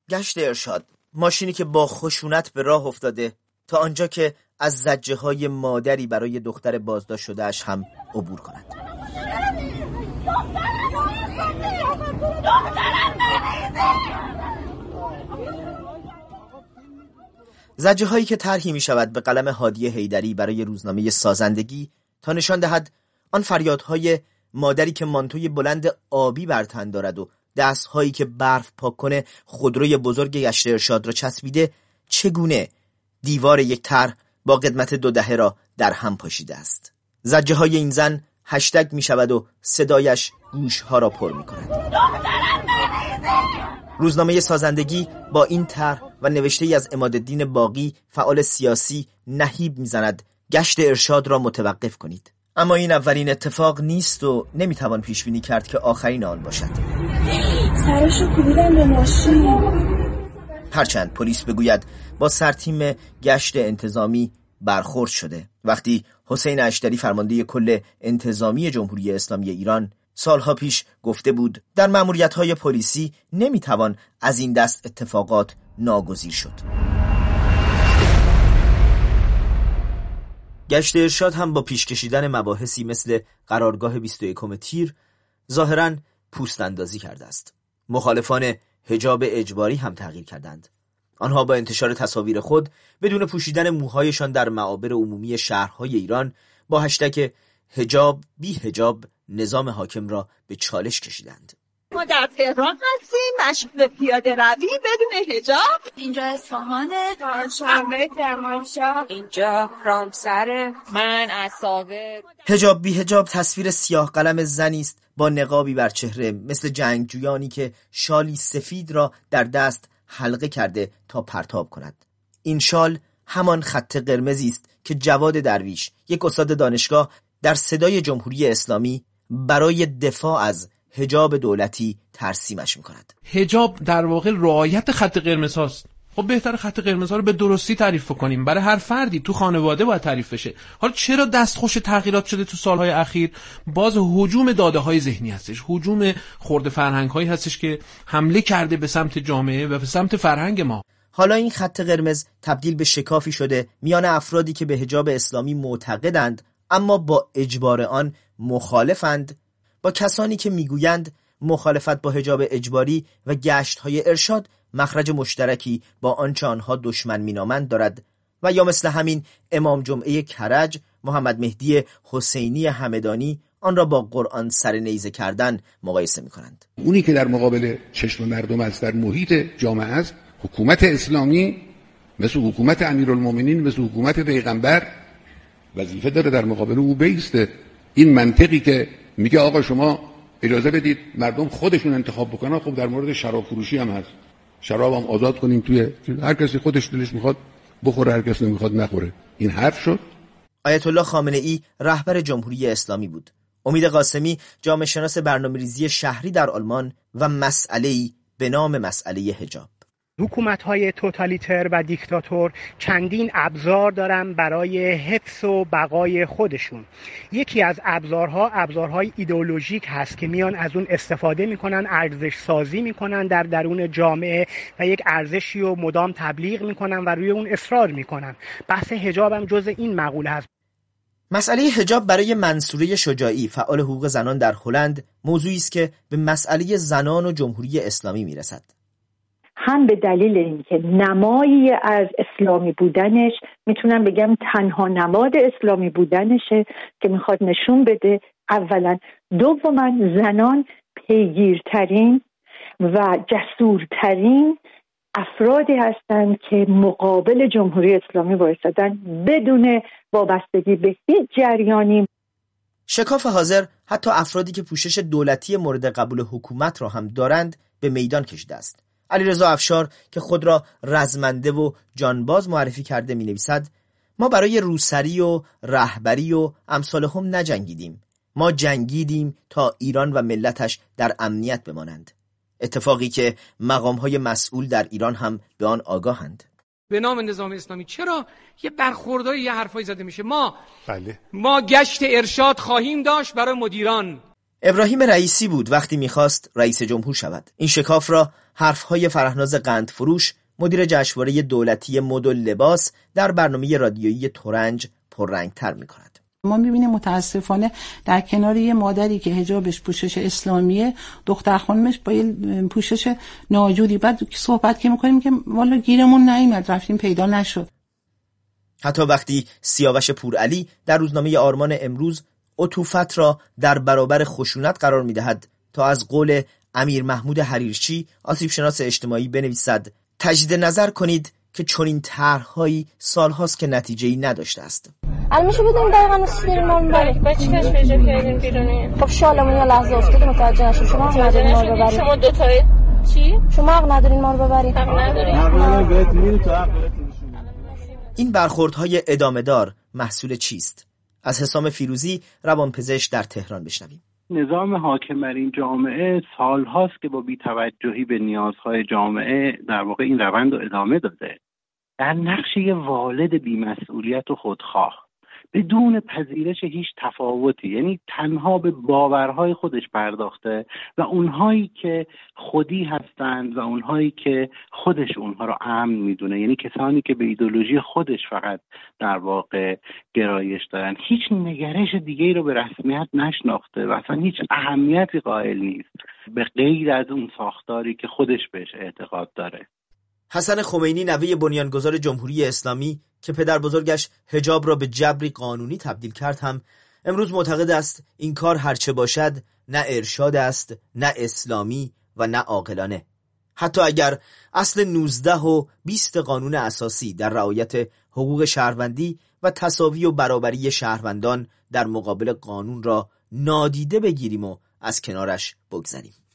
گشت ارشاد، ماشینی که با خشونت به راه افتاده تا آنجا که از زجه‌های مادری برای دختر بازداشت شده‌اش هم عبور کند. زجه‌هایی که طرحی می‌شود به قلم هادی حیدری برای روزنامه سازندگی تا نشان دهد آن فریادهای مادری که مانتوی بلند آبی بر تن دارد و دست‌هایی که برف پاک کنه خودروی بزرگ گشت ارشاد را چسبیده چگونه دیوار یک طرح با قدمت 2 دهه را در هم پاشیده است. زجه‌های این زن هشتگ می‌شود و صدایش گوش‌ها را پر می‌کند. روزنامه سازندگی با این طرح و نوشته‌ای از عمادالدین باقی فعال سیاسی نهیب می‌زند گشت ارشاد را متوقف کنید. اما این اولین اتفاق نیست و نمی‌توان پیش بینی کرد که آخرین آن باشد. سرشو کوبیدن به ماشین. هرچند پلیس بگوید با سرتیم گشت انتظامی برخورد شده. وقتی حسین اشتری فرمانده کل انتظامی جمهوری اسلامی ایران سالها پیش گفته بود در مأموریت‌های پلیسی نمیتوان از این دست اتفاقات ناگزیر شد. گشت ارشاد هم با پیش کشیدن مباحثی مثل قرارگاه 21 تیر ظاهراً پوست اندازی کرده است. مخالفان حجاب اجباری هم تغییر کردند. آنها با انتشار تصاویر خود بدون پوشیدن موهایشان در معابر عمومی شهرهای ایران با هشتگ حجاب بی حجاب نظام حاکم را به چالش کشیدند. ما در تهران هستیم، مشغول پیاده روی بدون حجاب. اینجا اصفهانه، شهر کرمانشاه، اینجا رامسر، من اصابه. حجاب بی حجاب تصویر سیاه قلم زنی است با نقابی بر چهره مثل جنگجویانی که شالی سفید را در دست حلقه کرده تا پرتاب کند. این شال همان خط قرمزی است که جواد درویش، یک استاد دانشگاه، در صدای جمهوری اسلامی برای دفاع از حجاب دولتی ترسیمش می‌کند. حجاب در واقع رعایت خط قرمز هاست. خب بهتره خط قرمزها رو به درستی تعریف کنیم. برای هر فردی تو خانواده باید تعریف بشه. حالا چرا دستخوش تغییرات شده تو سالهای اخیر؟ باز هجوم داده‌های ذهنی هستش، هجوم خرد فرهنگ‌هایی هستش که حمله کرده به سمت جامعه و به سمت فرهنگ ما. حالا این خط قرمز تبدیل به شکافی شده میان افرادی که به حجاب اسلامی معتقدند اما با اجبار آن مخالفند، با کسانی که میگویند مخالفت با حجاب اجباری و گشت‌های ارشاد مخرج مشترکی با آنچه آنها دشمن مینامند دارد، و یا مثل همین امام جمعه کرج محمد مهدی حسینی همدانی آن را با قرآن سر نیزه کردن مقایسه می‌کنند. اونی که در مقابل چشم مردم است، در محیط جامعه است، حکومت اسلامی مثل حکومت امیرالمومنین، مثل حکومت پیغمبر وظیفه داره در مقابل او بیسته. این منطقی که میگه آقا شما اجازه بدید مردم خودشون انتخاب بکنن، خب در مورد شراب فروشی هم هست. شراب هم آزاد کنیم، توی هر کسی خودش دلش میخواد بخوره، هر کسی نمیخواد نخوره. این حرف شد. آیت الله خامنه ای رهبر جمهوری اسلامی بود. امید قاسمی جامعه شناس برنامه‌ریزی شهری در آلمان و مسئله‌ای به نام مسئله حجاب. حکومت‌های توتالیتر و دیکتاتور چندین ابزار دارن برای حفظ و بقای خودشون. یکی از ابزارهای ایدئولوژیک هست که میان از اون استفاده میکنن، ارزش سازی میکنن در درون جامعه و یک ارزشی رو مدام تبلیغ میکنن و روی اون اصرار میکنن. بحث حجاب هم جز این مقوله هست. مسئله حجاب برای منصوره شجاعی فعال حقوق زنان در هلند موضوعی است که به مسئله زنان و جمهوری اسلامی میرسد. هم به دلیل اینکه نمایی از اسلامی بودنش، میتونم بگم تنها نماد اسلامی بودنشه که میخواد نشون بده اولا، دوما زنان پیگیرترین و جسورترین افرادی هستند که مقابل جمهوری اسلامی وایسادن بدون وابستگی به هیچ جریانی. شکاف حاضر حتی افرادی که پوشش دولتی مورد قبول حکومت را هم دارند به میدان کشیده است. علیرضا افشار که خود را رزمنده و جانباز معرفی کرده می نویسد ما برای روسری و رهبری و امثال هم نجنگیدیم. ما جنگیدیم تا ایران و ملتش در امنیت بمانند. اتفاقی که مقام‌های مسئول در ایران هم به آن آگاهند. به نام نظام اسلامی چرا یه برخوردای یه حرفایی زده میشه؟ ما گشت ارشاد خواهیم داشت برای مدیران. ابراهیم رئیسی بود وقتی میخواست رئیس جمهور شود. این شکاف را حرفهای فرهناز قندفروش، مدیر جشنواره دولتی مد و لباس، در برنامه رادیویی ترنج پررنگ‌تر می‌کند. ما می‌بینیم متاسفانه در کنار یه مادری که حجابش پوشش اسلامیه، دختر خانمش با یه پوشش ناجوری، بعد صحبت که می‌کنیم که والا گیرمون نیامد، رفتیم پیدا نشد. حتی وقتی سیاوش پورعلی در روزنامه آرمان امروز عطوفت را در برابر خشونت قرار می‌دهد تا از قول امیر محمود حریرچی، آسیبشناس اجتماعی، بنویسد تجدید نظر کنید که چنین طرح‌هایی سال‌هاست که نتیجه‌ای نداشته است. الان میشه بدونیم دقیقاً چی داریم ما می‌بریم؟ با چی کش پیدا کردیم بیرونی؟ خب شالمون یه لحظه افتاده متوجه نشیم. شما حق ندارین ما رو ببرید. شما دو تایی چی؟ شما حق ندارین ما رو ببرید. حق ندارین. این برخوردهای ادامه‌دار محصول چیست؟ از حسام فیروزی، روانپزشک، در تهران بشنویم. نظام حاکم بر این جامعه سالهاست که با بی‌توجهی به نیازهای جامعه در واقع این روند رو ادامه داده. در نقش یه والد بی‌مسئولیت و خودخواه، بدون پذیرش هیچ تفاوتی، یعنی تنها به باورهای خودش پرداخته و اونهایی که خودی هستند و اونهایی که خودش اونها رو امن میدونه، یعنی کسانی که به ایدئولوژی خودش فقط در واقع گرایش دارن، هیچ نگرش دیگه‌ای رو به رسمیت نشناخته و اصلا هیچ اهمیتی قائل نیست به غیر از اون ساختاری که خودش بهش اعتقاد داره. حسن خمینی، نوه بنیانگذار جمهوری اسلامی که پدر بزرگش حجاب را به جبری قانونی تبدیل کرد، هم امروز معتقد است این کار هرچه باشد نه ارشاد است، نه اسلامی و نه عاقلانه. حتی اگر اصل 19 و 20 قانون اساسی در رعایت حقوق شهروندی و تساوی و برابری شهروندان در مقابل قانون را نادیده بگیریم و از کنارش بگذریم.